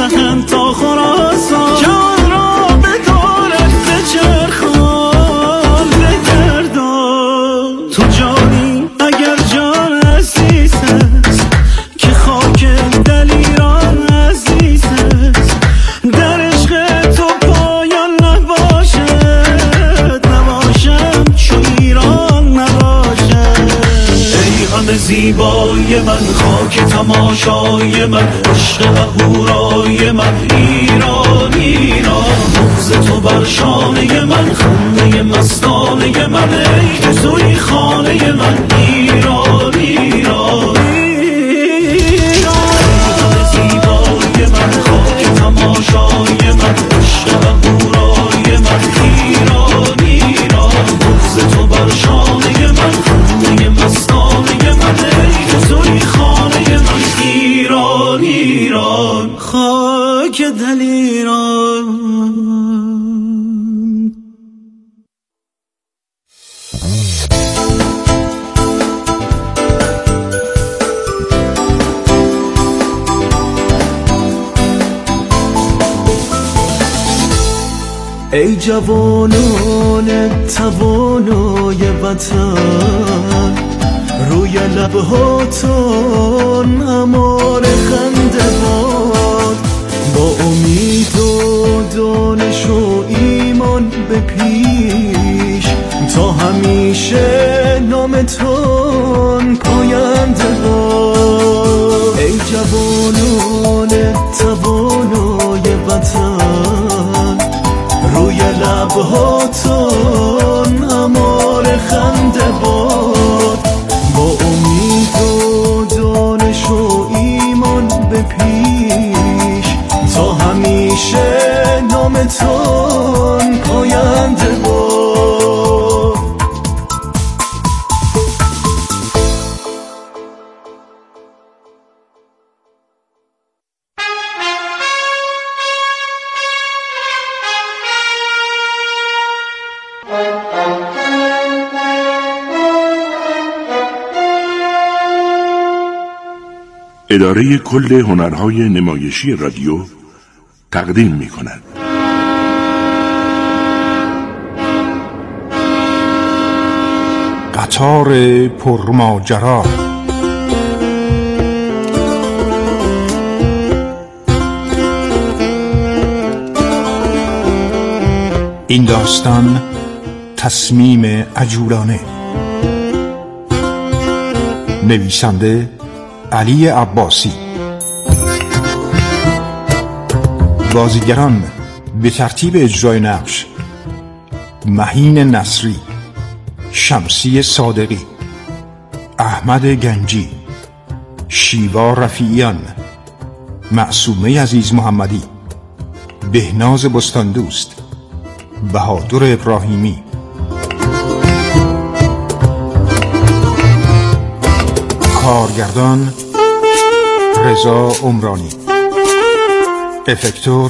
سخن تا خراسان، جان را به دولت بچرخان بگردان. تو جانی اگر جان عزیز است که خاک دل ایران عزیز است، در عشق تو پایان نباشد، نباشم چو ایران نباشد. ایوان زیبای من، خاک تماشای من، عشق هورای من، ایران ایران. موز تو بر شانه من، خنده مستانه من، ای که توی خانه من، ایران ایران. ایوان زیبای من، خاک تماشای من، عشق هورای من، ایران ایران. موز تو بر شانه من، خنده مستانه من، ای که توی خانه من، ایران ایران. خاک دل ایران. ای جوانان توانای وطن، روی لبهاتون امار خنده باد، با امید و دانش و ایمان به پیش، تا همیشه نامتون پاینده باد. ای جوانان توانای وطن، روی لبهاتون امار خنده باد، با امید و دانش و ایمان به پیش، تا همیشه نامتون پاینده باد. اداره کل هنرهای نمایشی رادیو تقدیم می‌کند. قطار پرماجرا. این داستان تصمیم عجولانه. نویسنده علی عباسی. بازیگران به ترتیب اجرای نقش: مهین نصری، شمسی صادقی، احمد گنجی، شیوا رفیعیان، معصومه عزیز محمدی، بهناز بستاندوست، بهادر ابراهیمی. کارگردان رضا عمرانی. افکتور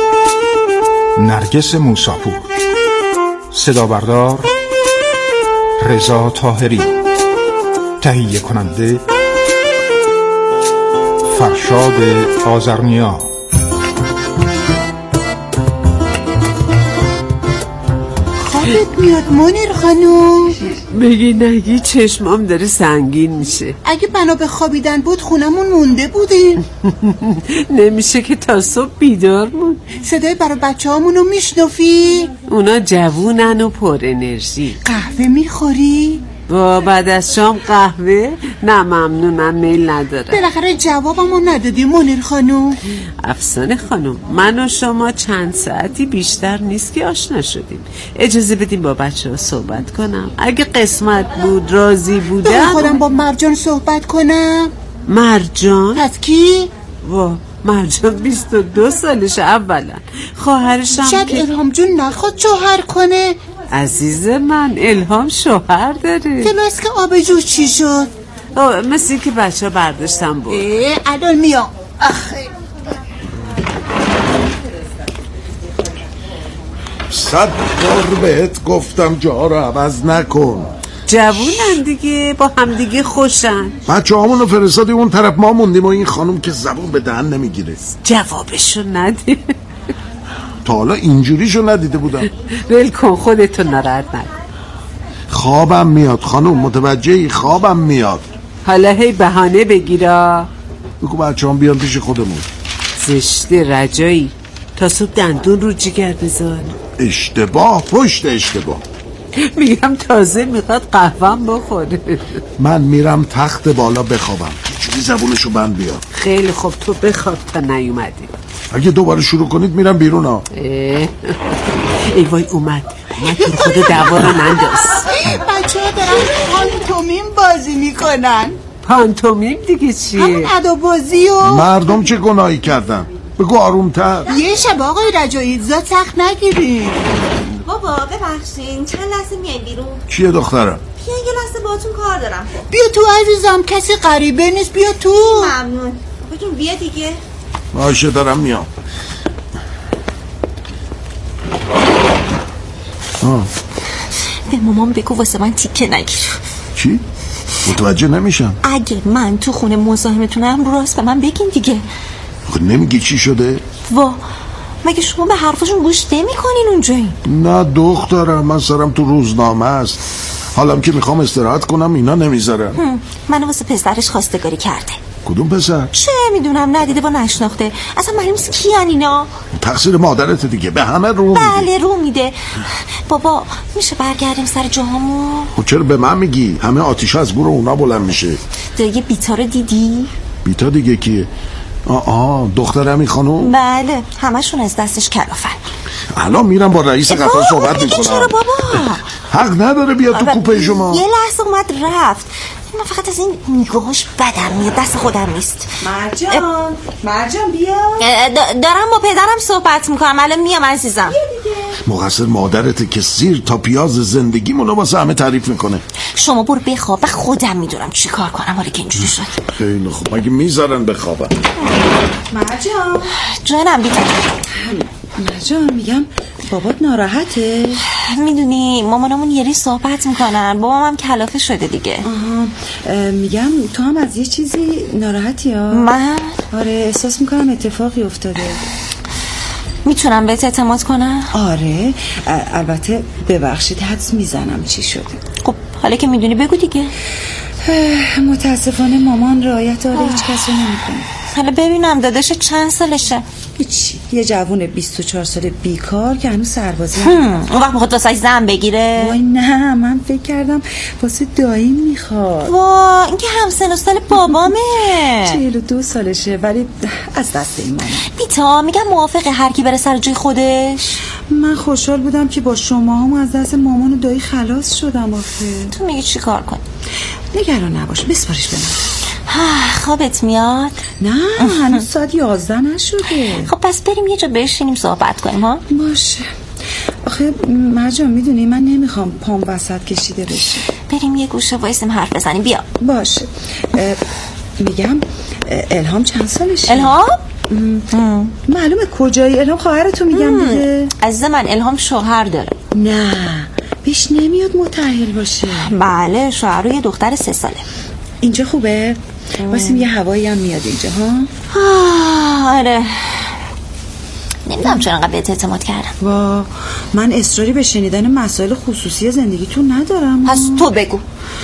نرگس موساپور. صدابردار رضا طاهری. تهیه کننده فرشاد آذرنیا. خوابت میاد منیر خانوم؟ بگی نگی چشمام داره سنگین میشه. اگه بنا به خوابیدن بود خونمون مونده بودیم. نمیشه که تا صبح بیدار مون. صدای برای بچه هامونو میشنفی؟ اونا جوونن و پر انرژی. قهوه میخوری؟ با بعد از شام قهوه؟ نه ممنونم، میل نداره. بالاخره جوابمو ندادی منیر خانوم. افسانه خانوم، من و شما چند ساعتی بیشتر نیست که آشنا شدیم. اجازه بدیم با بچه ها صحبت کنم. اگه قسمت بود راضی بودم خودم با مرجان صحبت کنم. مرجان؟ از کی؟ وا مرجان 22 سالشه. اولا خواهرشم شاید که الهام جون نخواد شوهر کنه. عزیز من الهام شوهر داره. کلاس که آبجو چی شد؟ مثل که بچه ها برداشتم بود. الان میام. صد بار بهت گفتم جا رو عوض نکن. جوونن دیگه، با هم دیگه خوشن. بچه همونو فرستادی اون طرف، ما موندیم و این خانم که زبون به دهن نمیگیره. جوابشو ندی. تا حالا اینجوریشو ندیده بودم. ول کن، خودتو ناراحت نکن. خوابم میاد خانم، متوجهی؟ خوابم میاد. حالا هی بهانه بگیرا. بگو بچه هم بیان پیش خودمون. زشته رجایی، تا صبح دندون رو جگر بذار. اشتباه پشت اشتباه. میگم تازه میخواد قهوه‌ام بخوره. من میرم تخت بالا بخوابم. چجوری زبونشو بند بیار؟ خیلی خوب، تو بخواب تا نیومدی. اگه دوباره شروع کنید میرم بیرون ها. ای وای اومد تو خود دعوا رو ننداز. بچه ها دارن پانتومیم بازی میکنن. پانتومیم دیگه چیه؟ همون ادا بازی و مردم چه گناهی کردن؟ بگو آرومتر. یه شب آقای رجایی زاد سخت نگیرین. بابا ببخشین چند لحظه میای بیرون؟ چیه دخترم؟ بیاین یه لحظه باهاتون کار دارم. بیا تو عزیزم، کسی غریبه نیست، بیا تو. ممنون. بگین بیا دیگه. باشه دارم میام. به مامان بگو واسه من تیکه نگیر. چی؟ متوجه نمیشم. اگه من تو خونه مزاحمتونم راست به من بگین دیگه. نمیگی چی شده؟ وا مگه شما به حرفاشون گوش نمی‌کنین اونجایی؟ نه دخترم، من سرم تو روزنامه است. حالم که میخوام استراحت کنم اینا نمیذارم. منو واسه پسرش خواستگاری کرده. کدوم پسر؟ چه میدونم، ندیده و نشناخته. اصلا معلوم نیست کیان اینا. تقصیر مادرت دیگه، به همه رو میده. بله رو میده. بابا میشه برگردیم سر جاهامون؟ خب چرا به من میگی؟ همه آتیش از گور اونا بلند میشه. دیگه بیتا رو دیدی؟ بیتا دیگه کیه؟ دختر همین خانوم؟ بله همشون از دستش کلافن. الان میرم با رئیس قطار صحبت میکنم. چرا بابا؟ حق نداره بیاد تو کوپه شما. یه لحظه اومد رفت. من فقط از این نگاهش بدم میاد، دست خودم نیست. مرجان بیا. دارم با پدرم صحبت میکنم، الان میام عزیزم. مقصر مادرته که زیر تا پیاز زندگیمونو واسه همه تعریف میکنه. شما برو بخواب، خودم میدونم چی کار کنم حالا که اینجوری شد. خیلی خوب، مگه میذارن بخوابم؟ مرجان جانم بیتا. مرجان میگم بابات ناراحته؟ میدونی مامانمون یه ری صحبت میکنن، بابام هم کلافه شده دیگه. میگم تو هم از یه چیزی ناراحتی ها؟ من؟ آره احساس میکنم اتفاقی افتاده. میتونم بهت اعتماد کنم؟ آره البته ببخشید حدس میزنم چی شده. خب حالا که میدونی بگو دیگه. متاسفانه مامان رعایت آره هیچ کسی نمیکنه. حالا ببینم داداش چند سالشه؟ هیچی، یه جوون 24 ساله بیکار که هنوز سربازی اون وقت میخواد واسه زن بگیره؟ وای نه، من فکر کردم واسه دایی میخواد. وای این که همسن و سال بابامه. 42 سالشه ولی از دست این مامان. بیتا میگم موافقه هر کی بره سر جای خودش. من خوشحال بودم که با شما هم از دست مامان و دایی خلاص شدم. آخه تو میگی چی کار کن؟ نگران نباش، بسپارش به من. خوابت میاد؟ نه هنوز ساعت 11 نشده. خب پس بریم یه جا بشینیم صحبت کنیم ها؟ باشه. آخه مرجان میدونی من نمیخوام پام وسط کشیده بشه. بریم یه گوشه وایسیم حرف بزنیم. بیا. باشه. میگم الهام چند سالشه؟ الهام؟ معلومه کجایی؟ الهام خواهرتو میگم دیگه. عزیز من الهام شوهر داره. نه بهش نمیاد متأهل باشه. بله شوهر و یه دختر 3 ساله. اینجا خوبه؟ واسیم یه هوایی هم میاد اینجا ها؟ آره نمیدونم چرا انقدر بهت اعتماد کردم. وا من اصراری به شنیدن مسائل خصوصی زندگیتون ندارم. پس تو بگو.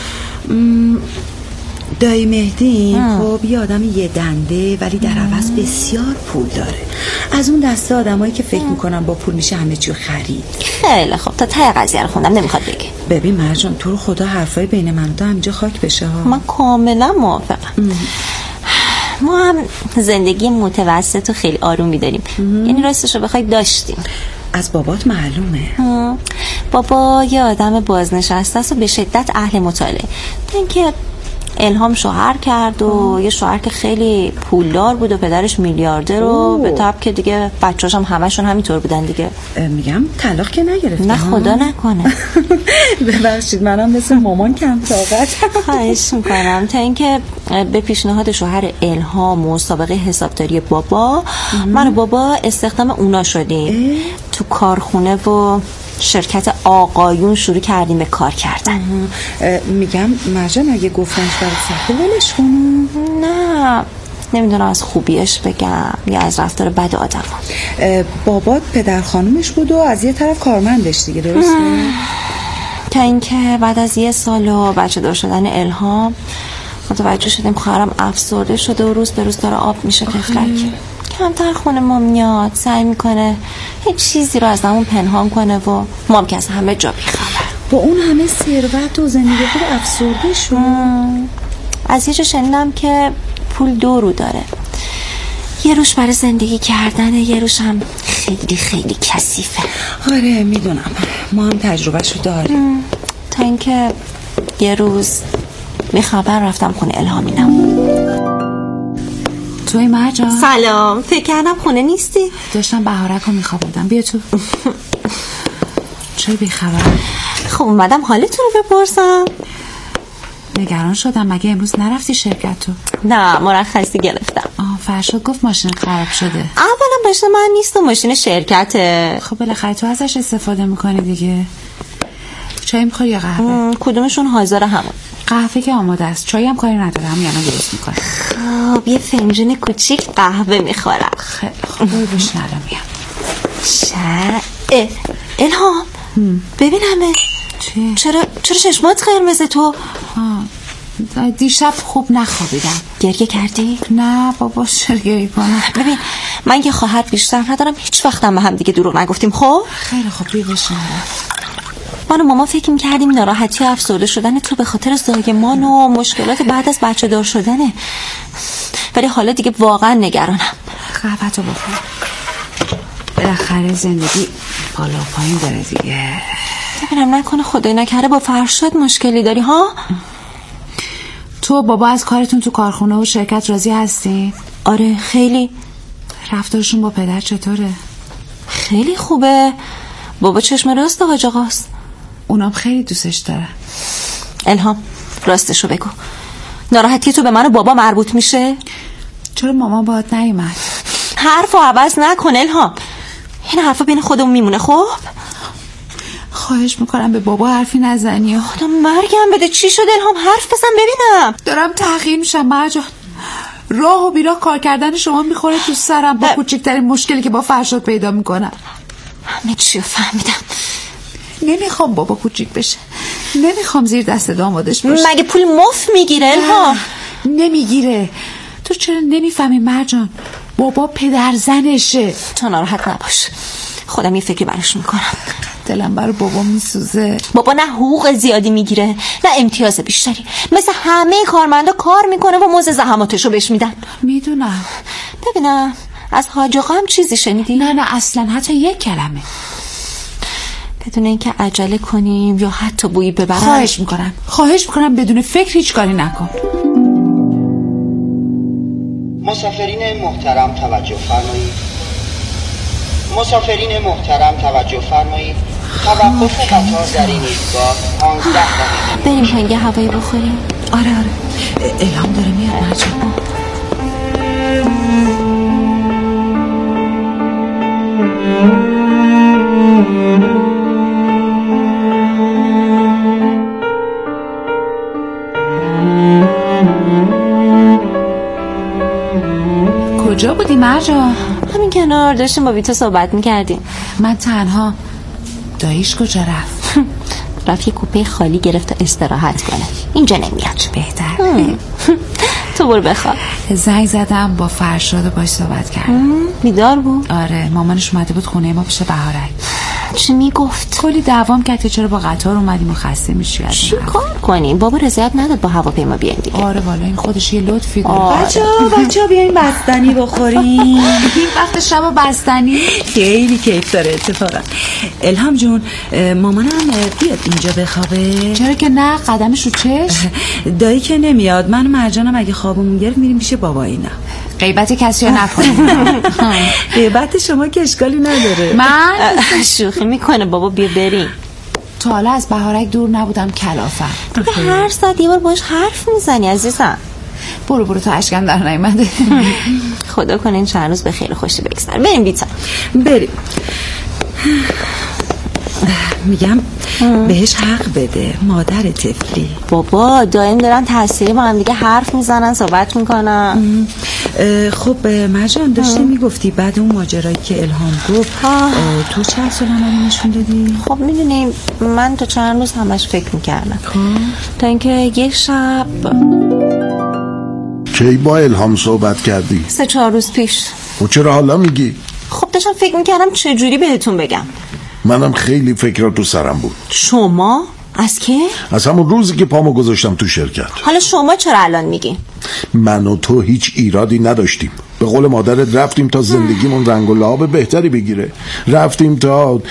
دایی مهدی خب یه آدم یه دنده ولی در عوض بسیار پول داره. از اون دسته آدمایی که فکر میکنن با پول میشه همه چیو خرید. خیلی خب تا ته قضیه رو خوندم، نمیخواد بگه. ببین مرجان تو رو خدا حرفای بین من و تو همینجا خاک بشه ها. من کاملا موافقم. ما هم زندگی متوسط و خیلی آرومی داریم. یعنی راستش رو بخوای داشتیم. از بابات معلومه. بابا یه آدم بازنشسته است و به شدت اهل مطالعه. اینکه الهام شوهر کرد و یه شوهر که خیلی پولدار بود و پدرش میلیاردر و به طب که دیگه بچه‌اش هم همشون همینطور بودن دیگه. میگم طلاق که نگرفت؟ نه خدا نکنه. ببخشید منم مثل مامان کم طاقت. خواهش میکنم. تا اینکه به پیشنهاد شوهر الهام و سابقه حسابداری بابا من و بابا استخدام اونا شدیم تو کارخونه و شرکت آقایون شروع کردیم به کار کردن. میگم مرجان اگه گفتنش برای سخته ولش کنم. نه نمیدونم از خوبیش بگم یا از رفتار بد آدم. بابات پدر خانومش بود و از یه طرف کارمندش دیگه، درسته؟ تا اینکه بعد از 1 سال و بچه دار شدن الهام متوجه شدیم خواهرم افسرده شده و روز به روز داره آب میشه تفلک. کمتر خونه ما میاد، سعی میکنه هیچ چیزی رو از همون پنهان کنه و ما هم که از همه جا بیخبر. با اون همه ثروت و زندگی خود افسرده شد. از یه جا شنیدم که پول 2 رو داره، یه روش برای زندگی کردنه، یه روش هم خیلی خیلی کثیفه. آره میدونم، ما هم تجربهشو داریم. تا اینکه یه روز بیخبر رفتم خونه الهامی نبود. توی مرجان؟ سلام، فکر کردم خونه نیستی. داشتم بهارک رو میخوابوندم. بیا تو. چرا بیخبر؟ خب اومدم حالتون رو بپرسم. نگران شدم، مگه امروز نرفتی شرکت تو؟ نه مرخصی گرفتم. فرشاد گفت ماشین خراب شده. اولا ماشین من نیست و ماشین شرکته. خب بالاخره تو ازش استفاده میکنی دیگه. چای میخوری یا قهوه؟ کدومشون حاضر همون؟ قهوه که آماده است، چای هم کاری ندارم، یعنی درست میکنه. خب یه فنجون کوچیک قهوه میخورم. خیلی خوب روش نرم میام. الهام ببینمه. چی؟ چرا چشمات قرمزه تو؟ دیشب خوب نخوابیدم. گریه کردی؟ نه بابا چرا گریه کنم؟ ببین من که خواهر بیشتر ندارم، هیچ وقتم به هم دیگه دروغ نگفتیم. خب خیلی خوب بیا بشین. من و ماما فکر می‌کردیم ناراحتی افسرده شدن تو به خاطر زایمان و مشکلات بعد از بچه دار شدنه، ولی حالا دیگه واقعا نگرانم. قهوه‌تو بخور. بالاخره زندگی بالا و پایین داره دیگه. ببینم نکنه خدای نکرده با فرشاد مشکلی داری ها؟ تو بابا از کارتون تو کارخونه و شرکت راضی هستی؟ آره خیلی. رفتارشون با پدر چطوره؟ خیلی خوبه. بابا چشم راست حاج آقاست. اونام خیلی دوستش داره. الهام راستشو بگو، ناراحتی تو به من و بابا مربوط میشه؟ چرا مامان باهات نیومد؟ حرفو عوض نکن الهام، این حرفا بین خودمون میمونه. خب خواهش میکنم به بابا حرفی نزنی. خدا مرگم بده. چی شد الهام؟ حرف بزن ببینم. دارم تحقیر میشم مرجان. راه و بیراه کار کردن شما میخوره تو سرم با کوچکترین مشکلی که با فرشاد پیدا میکنم. همه چیو فهمیدم. نمیخوام بابا کوچیک بشه، نمیخوام زیر دست دامادش باشه. مگه پول مفت میگیره الهام؟ نمیگیره. تو چرا نمیفهمی مرجان؟ بابا پدر زنشه. تو ناراحت نباش، خودم یه فکری براش میکنم. دلم برای بابا میسوزه. بابا نه حقوق زیادی میگیره نه امتیاز بیشتری، مثل همه کارمندا کار میکنه و مزد زحماتشو بهش میدن. میدونم. ببینم از حاج آقا هم چیزی شنیدی؟ نه اصلا حتی یک کلمه. بدون اینکه عجله کنیم یا حتی بویی ببرم. خواهش میکنم بدون فکر هیچ کاری نکن. مسافرین محترم توجه فرمایید. مسافرین محترم توجه فرمایید. توقف قطار در این ایستگاه 15 دقیقه. بریم پایین یه هوایی بخوریم. آره الهام داره میاد مرجان. کجا بودی مرجان؟ همین کنار داشتیم با ویتا صحبت میکردیم. من تنها. داییش کجا رفت؟ رفت یه کوپه خالی گرفت تا استراحت کنه. اینجا نمیاد. بهتر. تو برو بخواب. زنگ زدم با فرشاد و باش صحبت کردم. بیدار بود؟ آره مامانش اومده بود خونه ما پیش بهارک. چی میگفت؟ کلی دعوام کرد که چرا با قطار اومدیم و خسته میشی. چی کار کنیم؟ بابا رضایت نداد با هواپیما بیایم دیگه. آره والا این خودش یه لطفی داره. بچه‌ها بیاین بستنی بخوریم. این وقت شب بستنی خیلی کیف داره اتفاقا. الهام جون مامانم بیاد اینجا بخوابه. چرا که نه، قدمش رو چشم. دایی که نمیاد، من و مرجانم اگه خوابمون گرفت میریم پیش بابا. اینا غیبت کسی رو نکنیم. غیبت شما که اشکالی نداره. من شوخی میکنه بابا. بیا بریم. تا حالا از بهارک دور نبودم کلافم. هر ساعت یه بار باش حرف میزنی عزیزم. برو تا اشکم در نیامده. خدا کنه این چند روز به خیر خوشی بگذره. بریم بیتا. بریم. میگم بهش حق بده، مادر طفلی. بابا دائم دارن تحصیلی با هم دیگه حرف میزنن، صحبت میکنن. خب مرجان داشتی میگفتی بعد اون ماجرایی که الهام گفت تو چه عکس العملی نشون دادی؟ خب میدونیم من تا چند روز همش فکر میکردم تا اینکه یک شب. کی با الهام صحبت کردی؟ 3-4 روز پیش. و چرا حالا میگی؟ خب داشتم فکر میکردم چجوری بهتون بگم. منم خیلی فکرات تو سرم بود. شما؟ از کی؟ از همون روزی که پامو گذاشتم تو شرکت. حالا شما چرا الان میگی؟ من و تو هیچ ایرادی نداشتیم. به قول مادرت رفتیم تا زندگیمون رنگ و لعاب بهتری بگیره. رفتیم تا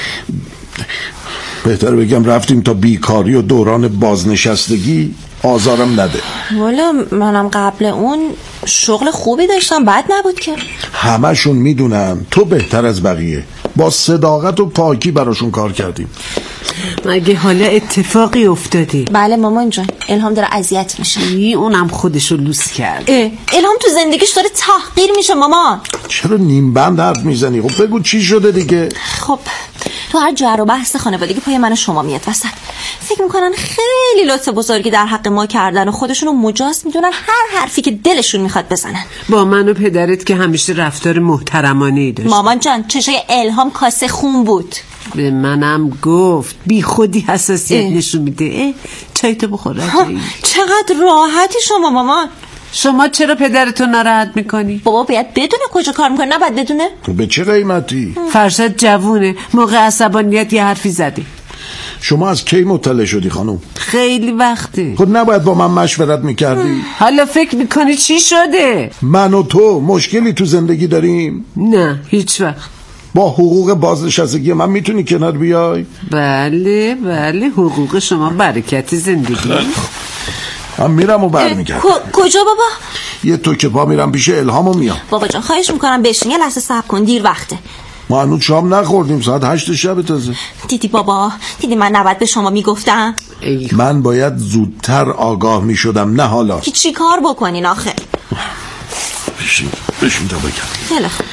بیکاری و دوران بازنشستگی آزارم نده. والا منم قبل اون شغل خوبی داشتم، بد نبود که. همشون میدونن تو بهتر از بقیه. با صداقت و پاکی براشون کار کردیم. مگه حالا اتفاقی افتاده؟ بله مامان جان، الهام داره اذیت میشه. اونم خودشو لوس کرد. الهام تو زندگیش داره تحقیر میشه مامان. چرا نیم بند حرف میزنی؟ خب بگو چی شده دیگه. خب تو هر جر و بحث خانوادگی پای من و شما میاد وسط. فکر میکنن خیلی لطف بزرگی در حق ما کردن و خودشونو مجاز میدونن هر حرفی که دلشون میخواد بزنن. با من و پدرت که همیشه رفتار محترمانه‌ای داشت. مامان جان چشای الهام کاسه خون بود. به منم گفت بی خودی حساسیت نشون میده. چای تو بخور رجایی. چقدر راحتی شما مامان. شما چرا پدرتو ناراحت میکنی؟ بابا باید بدونه کجا کار میکنه، نباید بدونه. به چه قیمتی؟ فرشاد جوونه، موقع عصبانیت یه حرفی زدی. شما از کی مطلع شدی خانم؟ خیلی وقته. خود نباید با من مشورت میکردی؟ حالا فکر میکنی چی شده؟ من و تو مشکلی تو زندگی داریم؟ نه هیچ وقت. با حقوق بازنشستگی من میتونی کنار بیای؟ بله حقوق شما برکت زندگی. من میرم و برمیگردم. کجا بابا؟ یه توکه پا میرم پیش الهام و میام. بابا جان خواهش میکنم بشین یه لحظه صبر کن، دیر وقته. ما هنوز شام نخوردیم، ساعت 8 شب تازه. دیدی بابا، دیدی من نباید به شما میگفتم. من باید زودتر آگاه میشدم، نه حالا. چی کار بکنین آخه؟ بشین تا بگم. خیلی خوب.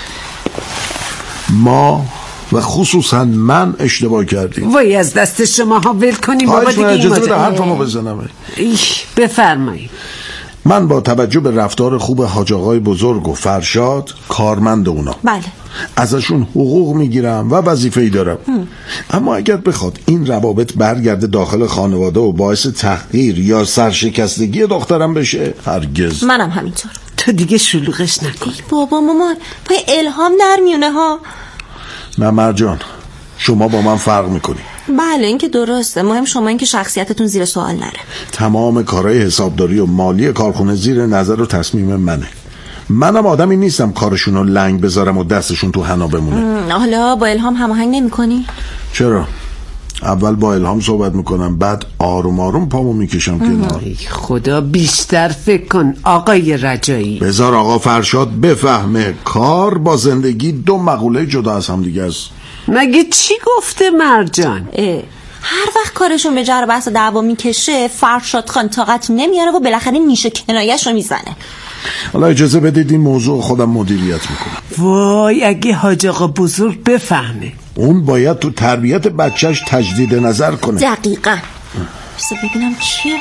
ما و خصوصا من اشتباه کردیم. وای از دست شما ها ول کنیم بابا دیگه. اجازه بده حرفمو بزنم. بفرمایید. من با توجه به رفتار خوب حاج آقای بزرگ و فرشاد کارمند اونا، بله، ازشون حقوق میگیرم و وظیفه‌ای دارم. اما اگر بخواد این روابط برگرده داخل خانواده و باعث تحقیر یا سرشکستگی دخترم بشه، هرگز. منم همینطور. تو دیگه شلوغش نکن. بابا مامان پای الهام در میونه ها. نه مرجان، شما با من فرق میکنی. بله این که درسته، مهم شما این که شخصیتتون زیر سوال نره. تمام کارهای حسابداری و مالی کارخونه زیر نظر و تصمیم منه. منم آدمی نیستم کارشونو لنگ بذارم و دستشون تو حنا بمونه. حالا با الهام هماهنگ نمی‌کنی؟ چرا؟ اول با الهام صحبت میکنم، بعد آروم آروم پامو میکشم کنار. خدا بیشتر فکر کن آقای رجایی. بذار آقا فرشاد بفهمه کار با زندگی دو مقوله جدا از هم دیگه است. مگه چی گفته مرجان؟ هر وقت کارشون به جر بحث و دعوا میکشه فرشاد خان طاقت نمیاره و بالاخره نیشه کنایه‌شو میزنه. حالا اجازه بدید این موضوع خودم مدیریت میکنم. وای اگه حاج آقا بزرگ بفهمه. اون باید تو تربیت بچهش تجدید نظر کنه. دقیقاً. بسه ببینم چیه؟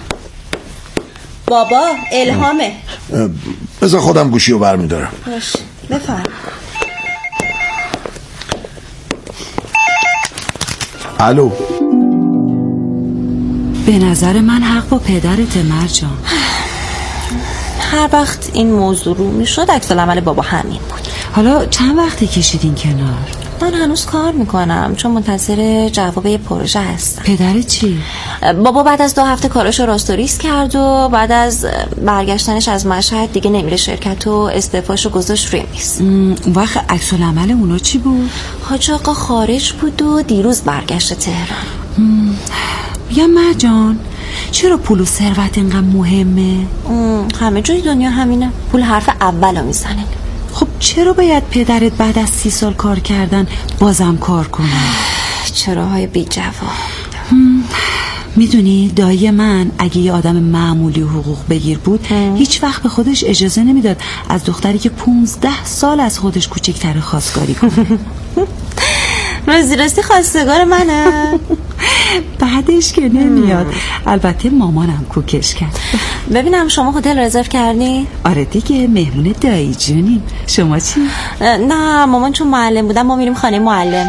بابا الهامه. بذار خودم گوشی رو برمیدارم. باشه بفرم. الو. به نظر من حق با پدرت مرجان. هر وقت این موضوع رو میشد عکس العمل بابا همین بود. حالا چند وقتی کشیدین کنار؟ من هنوز کار میکنم چون منتظر جواب یه پروژه هستم. پدرت چی؟ بابا بعد از 2 هفته کاراشو راستوریس کرد و بعد از برگشتنش از مشهد دیگه نمیره شرکت و استعفاشو گذاشت روی میز. اون وقت عکس العمل اونا چی بود؟ حاج آقا خارج بود و دیروز برگشت تهران. یا مرجان چرا پول و ثروت اینقدر مهمه؟ همه جای دنیا همینه، پول حرف اولو میزنه. خب چرا باید پدرت بعد از 30 سال کار کردن بازم کار کنه؟ چراهای بی جواب. میدونی دایی من اگه یه آدم معمولی حقوق بگیر بود هیچ وقت به خودش اجازه نمیداد از دختری که 15 سال از خودش کوچکتر خواستگاری کنه. راستی خواستگار منه. بعدش که نمیاد. البته مامانم کوکش کرد. ببینم شما هتل رزرو کردی؟ آره دیگه، مهمون دایی جونیم. شما چی؟ نه مامان چون معلم بودن ما میریم خانه معلم.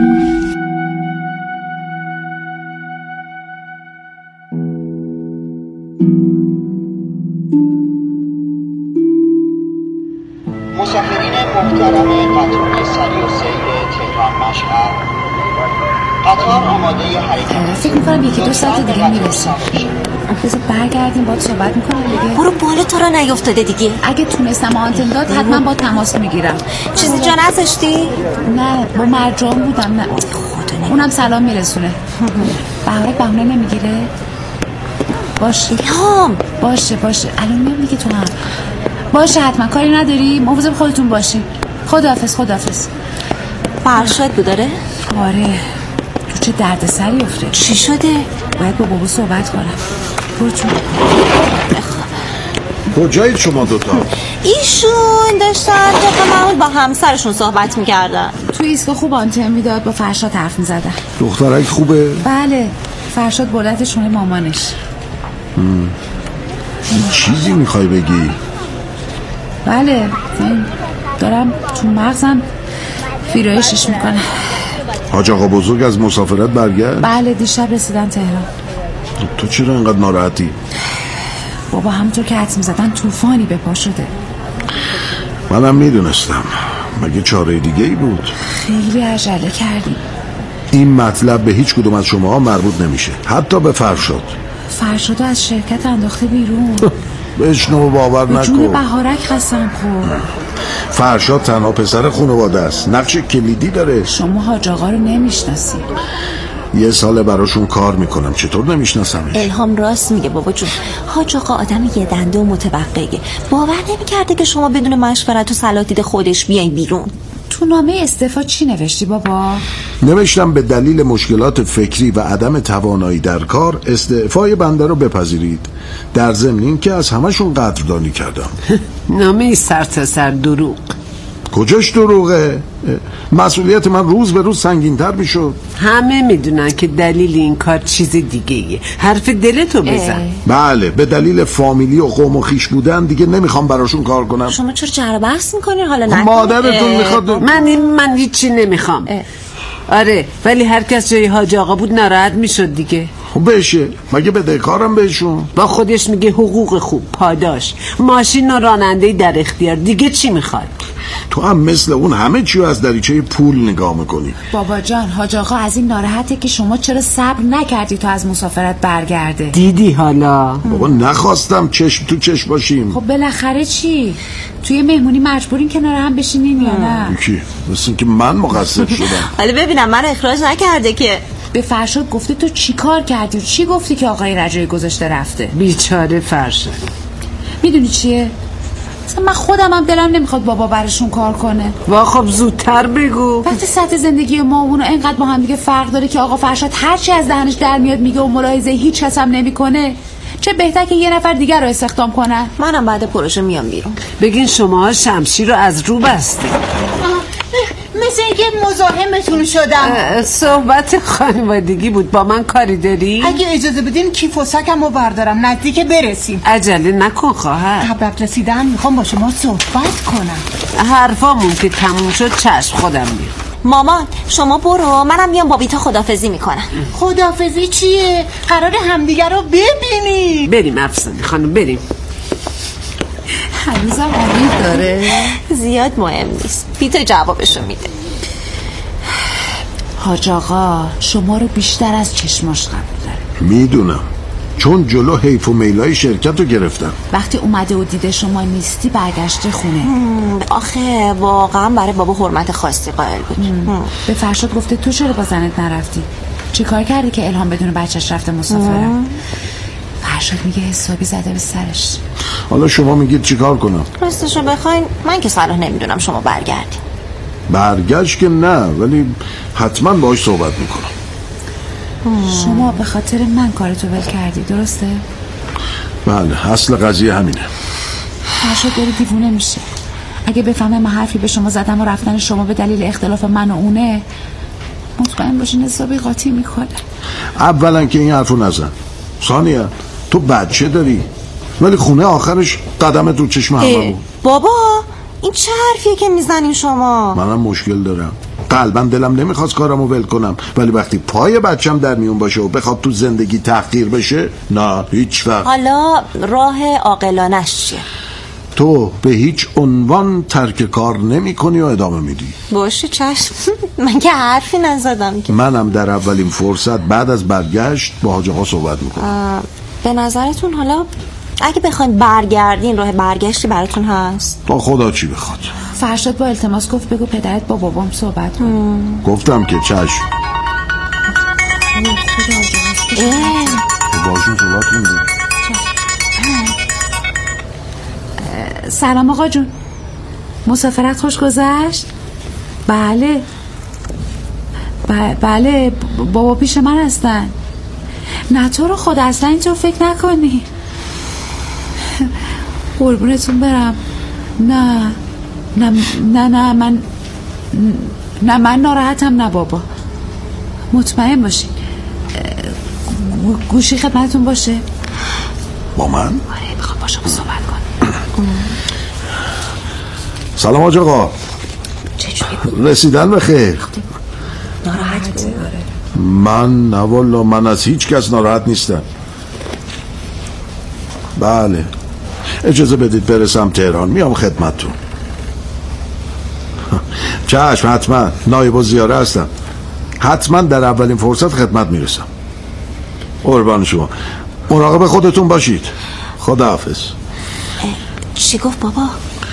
مسافرین محترم قطار سری و سیر تهران مشهد، قطار آماده حرکت. فکر میکنم 1-2 ساعت دیگه میرسیم. بذار برگردیم باید صحبت میکنم دیگه. برو بالا تو را نیفتاده دیگه. اگه تونستم آنتن داد حتما با تماس میگیرم. چیزی جا نذاشتی؟ نه با مرجان بودم. نه اونم سلام میرسونه. بهونه نمیگیره؟ باشه باشه الان میام دیگه. تو هم باشه حتما، کاری نداری، مواظب خودتون باشین. خداحافظ. فرشاد بود داره؟ آره. تو چه دردسری افتاد؟ چی شده؟ باید با بابا صحبت کنم. برو. کجایید شما دوتا؟ ایشون داشتن طبق معمول با همسرشون صحبت میکردن. تو ایستگاه خوب آنتن میداد، با فرشاد حرف میزدن. دخترک خوبه؟ بله، فرشاد بلدشونه مامانش. چیزی میخوای بگی؟ بله، دارم تو مغزم ویرایشش میکنه. حاج آقا بزرگ از مسافرت برگشت؟ بله، دیشب رسیدن تهران. تو چرا انقدر ناراحتی؟ بابا همونطور که حدس میزدن طوفانی به پا شده. منم میدونستم، مگه چاره دیگه ای بود؟ خیلی عجله کردیم. این مطلب به هیچ کدوم از شما مربوط نمیشه، حتی به فرشاد از شرکت انداخته بیرون. بشنو باور نکن. به جون بهارک قسم خور. فرشاد تنها پسر خانواده است، نقش کلیدی داره. شما حاج آقا رو نمیشناسی. 1 سال براشون کار میکنم، چطور نمیشناسمش؟ الهام راست میگه بابا جون. حاج آقا آدم یه دنده و متوقعه. باور نمیکرده که شما بدون مشورت و سلاتید خودش بیاین بیرون. تو نامه استعفا چی نوشتی بابا؟ نوشتم به دلیل مشکلات فکری و عدم توانایی در کار استعفای بنده رو بپذیرید، در ضمن این که از همشون قدردانی کردم. نامه سر تا سر دروغ. کجاش دروغه؟ مسئولیت من روز به روز سنگین‌تر میشد. همه میدونن که دلیل این کار چیز دیگه‌ایه. حرف دلتو بزن. بله، به دلیل فامیلی و قوم و خیش بودن دیگه نمیخوام براشون کار کنم. شما چرا جر بحث میکنین حالا؟ نکنید. مادرتون میخواد. من هیچی نمیخوام. آره، ولی هر کس جای حاج آقا بود ناراحت میشد دیگه. خب بشه، مگه بدهکارم بهشون؟ با خودش میگه حقوق خوب، پاداش، ماشین و راننده در اختیار، دیگه چی میخواد؟ تو هم مثل اون همه چیو از دریچه پول نگاه میکنی. بابا جان، حاج آقا از این ناراحته که شما چرا صبر نکردی تا از مسافرت برگرده. دیدی حالا؟ بابا نخواستم چشم تو چشم باشیم. خب بالاخره چی؟ توی مهمونی مجبورین کنار هم بشینین یا نه؟ کی؟ مثل که من مقصر شدم. حالا ببینم من اخراج نکرده که. به فرشاد گفته تو چی کار کردی؟ چی گفتی که آقای رجایی گذاشته رفته؟ بیچاره فرشاد. میدونی چیه؟ من خودم هم دلم نمیخواد بابا برشون کار کنه. وا خب زودتر بگو. وقتی سطح زندگی ما اونو اینقدر با هم دیگه فرق داره که آقا فرشاد هرچی از دهنش در میاد میگه و ملاحظه هیچ کس هم نمیکنه، چه بهتر که یه نفر دیگر رو استخدام کنن. منم بعد پروژه میام بیرون. بگین شماها شمشیر رو از رو بستین. مثل اینکه مزاحمتون شدم. صحبت خانوادگی بود، با من کاری داری؟ اگه اجازه بدین کیف و سکم رو بردارم، نزدیک برسیم. عجله نکن خواهر. قبل از رسیدن میخوام با شما صحبت کنم. حرفامون که تموم شد چشم خودم میام. مامان شما برو، منم میام با بیتا خدافزی میکنم. خدافزی چیه؟ قرار همدیگه رو ببینی. بریم افسانه خانم، بریم. هنوزم امید داره؟ زیاد مهم نیست، بیتا جوابشو میده. حاج آقا شما رو بیشتر از چشماش قبول داره. میدونم، چون جلو حیف و میلای شرکت رو گرفتم. وقتی اومده و دیده شما نیستی برگشته خونه. آخه واقعا برای بابا حرمت خاصی قائل بود. به فرشاد گفته تو چرا با زنت نرفتی؟ چی کار کردی که الهام بدون بچهش رفته مسافره؟ فرشاد میگه حسابی زده به سرش. حالا شما میگید چی کار کنم؟ راستشو بخواین من که صلاح نمیدونم شما برگردی. برگشت که نه، ولی حتما باهاش صحبت میکنم. شما به خاطر من کارتو ول کردی، درسته؟ بله، اصل قضیه همینه. فرشاد داره دیوونه میشه. اگه بفهمه من حرفی به شما زدم و رفتن شما به دلیل اختلاف من و اونه، مطمئن باشین حسابی قاطی میکنه. اولا که این حرفو نزن، ثانیا تو بچه داری ولی خونه آخرش قدمت رو چشم همه بود. بابا این چه حرفیه که میزنین شما؟ منم مشکل دارم، قلبا دلم نمیخواست کارمو ول کنم، ولی وقتی پای بچم در میون باشه و بخواد تو زندگی تحقیر بشه، نه هیچ وقت. حالا راه عاقلانش چیه؟ تو به هیچ عنوان ترک کار نمی کنی و ادامه میدی. باشه چشم. من که حرفی نزدم که. منم در اولین فرصت بعد از برگشت با حاج آقا صحبت میکنم. به نظرتون حالا اگه بخواین برگردین راه برگشتی براتون هست؟ با خدا چی بخواد. فرشاد با التماس گفت بگو پدرت با بابام صحبت کنه. گفتم که چشم. باشون صحبت کنیم. سلام آقا جون، مسافرت خوش گذشت؟ بله بله بابا پیش من هستن. نه تو رو خود اصلا اینطور فکر نکنی. قربونتون برم. نه من ناراحتم. نه بابا مطمئن باشین. گوشی خدمتتون باشه. با من؟ آره میخوام با شما صحبت کنم. سلام حاج آقا. رسیدن بخیر. ناراحت بود؟ من نه والا، من از هیچ کس ناراحت نیستم. بله اجازه بدید برسم تهران، میام خدمتتون. چشم حتما، نایب الزیاره هستم، حتما در اولین فرصت خدمت میرسم. قربان شما، مراقب خودتون باشید. خداحافظ. چی گفت بابا؟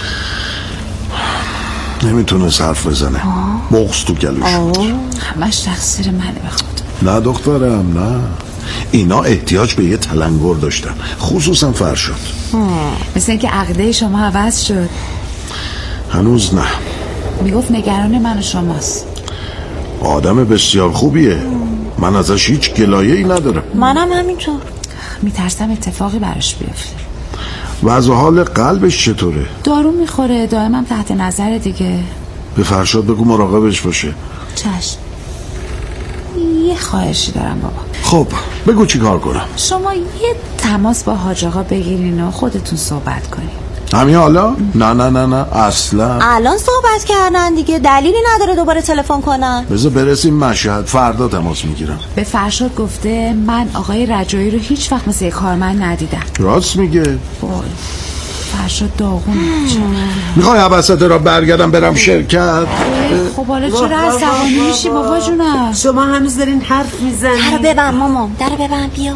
نمیتونه حرف بزنه، بغض تو گلوش بود. همش تقصیر منه به خدا. نه دخترم نه، اینا احتیاج به یه تلنگر داشتن، خصوصا فرشاد. مثل اینکه عقیده شما عوض شد. هنوز نه. میگفت نگران من و شماست. آدم بسیار خوبیه، من ازش هیچ گلایه‌ای ندارم. منم همینطور. میترسم اتفاقی براش بیفته. وضع حال قلبش چطوره؟ دارو میخوره، دائما تحت نظر دیگه. به فرشاد بگو مراقبش باشه. چشم. یه خواهشی دارم بابا. خب بگو چی کار کنم. شما یه تماس با حاج آقا بگیرین و خودتون صحبت کنین. همین حالا؟ نه اصلا. الان صحبت کردن دیگه، دلیلی نداره دوباره تلفن کنن. بذار برسیم مشهد، فردا تماس میگیرم. به فرشاد گفته من آقای رجایی رو هیچ وقت مثل یک کارمند ندیدم. راست میگه. وای فرشاد داغونه. میخوای حبسته را برگردم برم شرکت؟ خب حالا چرا عصبانی میشی بابا جونم؟ شما هنوز دارین حرف میزنین. درو ببند مامان، درو ببند بیا.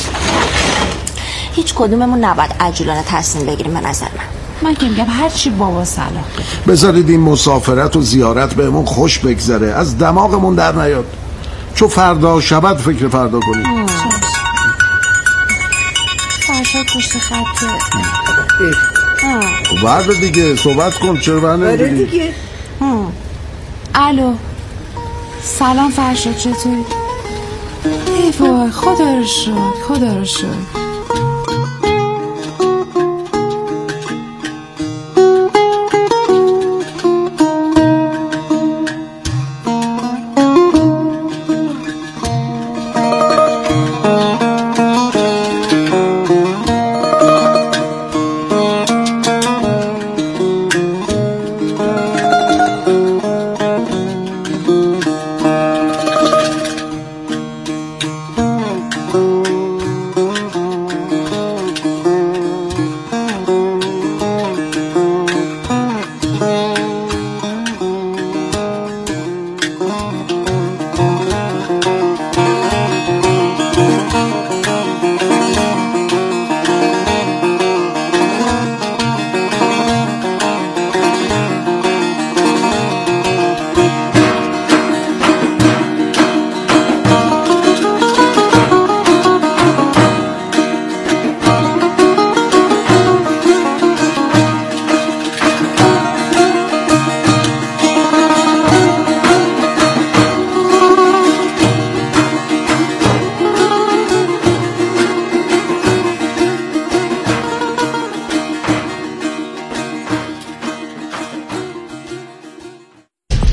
هیچ کدوممون نباید عجولانه تصمیم بگیریم به نظر من که میگم هر چی بابا صلاح بده. بذارید این مسافرت و زیارت بهمون خوش بگذره، از دماغمون در نیاد، چون فردا شبت فکر فردا کنیم. فرشاد پشت خطه. برد دیگه صحبت کن، چرا برنه دیگه. الو سلام فرشاد، چطوری؟ ای وای خدا رو شکر.